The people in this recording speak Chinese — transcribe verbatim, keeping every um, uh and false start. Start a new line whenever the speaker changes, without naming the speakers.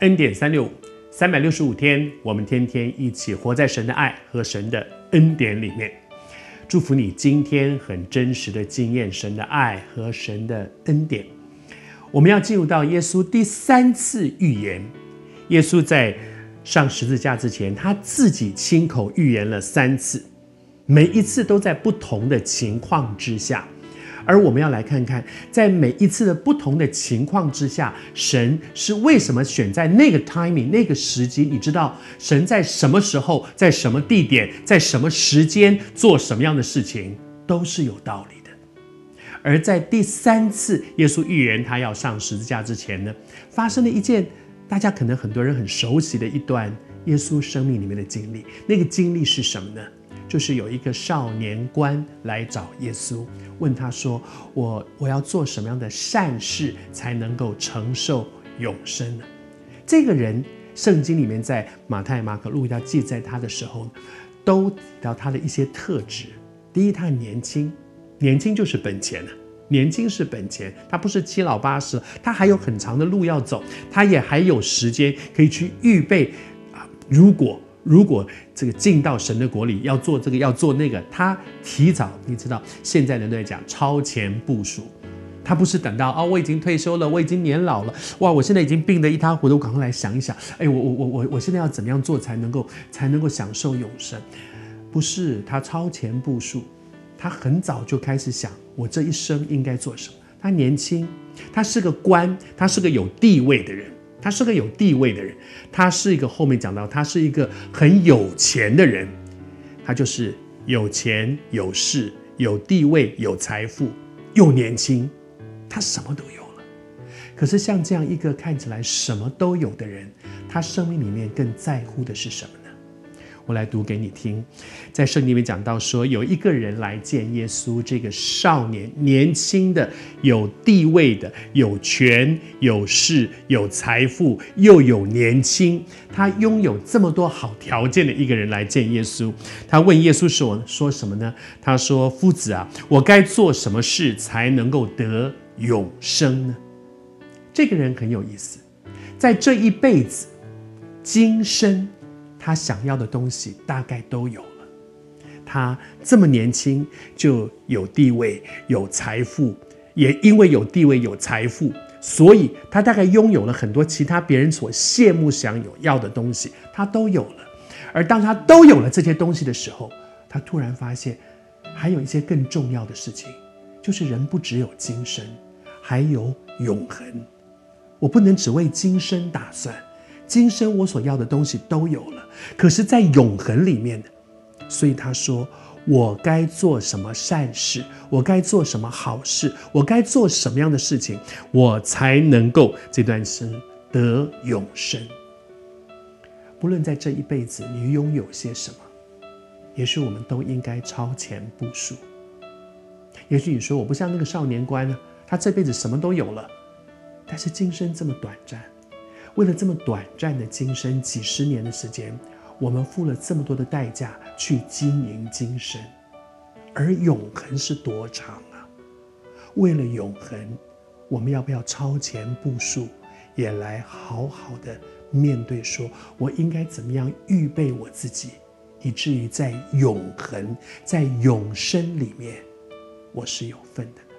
恩典三六五，三百六十五天，我们天天一起活在神的爱和神的恩典里面。祝福你今天很真实的经验神的爱和神的恩典。我们要进入到耶稣第三次预言。耶稣在上十字架之前，他自己亲口预言了三次，每一次都在不同的情况之下。而我们要来看看，在每一次的不同的情况之下，神是为什么选在那个 timing 那个时机？你知道神在什么时候，在什么地点，在什么时间做什么样的事情，都是有道理的。而在第三次耶稣预言他要上十字架之前呢，发生了一件大家可能很多人很熟悉的一段耶稣生命里面的经历。那个经历是什么呢？就是有一个少年官来找耶稣，问他说：我我要做什么样的善事才能够承受永生呢？这个人圣经里面在马太、马可、路加记载他的时候，都提到他的一些特质。第一，他很年轻，年轻就是本钱啊，年轻是本钱，他不是七老八十，他还有很长的路要走，他也还有时间可以去预备啊，如果如果这个进到神的国里，要做这个要做那个，他提早，你知道现在人都在讲超前部署，他不是等到哦我已经退休了，我已经年老了，哇我现在已经病得一塌糊涂，赶快来想一想，哎我我我我我现在要怎么样做才能够才能够享受永生？不是，他超前部署，他很早就开始想我这一生应该做什么。他年轻，他是个官，他是个有地位的人。他是个有地位的人，他是一个后面讲到，他是一个很有钱的人，他就是有钱有势有地位有财富又年轻，他什么都有了。可是像这样一个看起来什么都有的人，他生命里面更在乎的是什么呢？我来读给你听，在圣经里面讲到说，有一个人来见耶稣，这个少年，年轻的，有地位的，有权有势有财富又有年轻，他拥有这么多好条件的一个人来见耶稣。他问耶稣说说什么呢？他说：夫子啊，我该做什么事才能够得永生呢？这个人很有意思，在这一辈子今生他想要的东西大概都有了。他这么年轻就有地位有财富，也因为有地位有财富，所以他大概拥有了很多其他别人所羡慕想有要的东西，他都有了。而当他都有了这些东西的时候，他突然发现还有一些更重要的事情，就是人不只有今生，还有永恒。我不能只为今生打算，今生我所要的东西都有了，可是在永恒里面，所以他说我该做什么善事，我该做什么好事，我该做什么样的事情，我才能够这段生得永生。不论在这一辈子你拥有些什么，也许我们都应该超前部署。也许你说我不像那个少年官呢，他这辈子什么都有了，但是今生这么短暂，为了这么短暂的今生，几十年的时间，我们付了这么多的代价去经营今生，而永恒是多长啊？为了永恒，我们要不要超前部署，也来好好的面对说，我应该怎么样预备我自己，以至于在永恒在永生里面我是有份的。